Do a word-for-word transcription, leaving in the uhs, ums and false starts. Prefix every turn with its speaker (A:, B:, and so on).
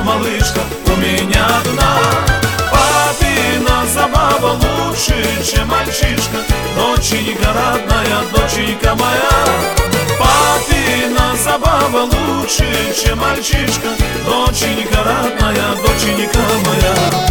A: малышка у меня одна. Папина забава лучше, чем мальчишка, доченька родная, доченька моя. Папина забава лучше, чем мальчишка, доченька родная, доченька моя.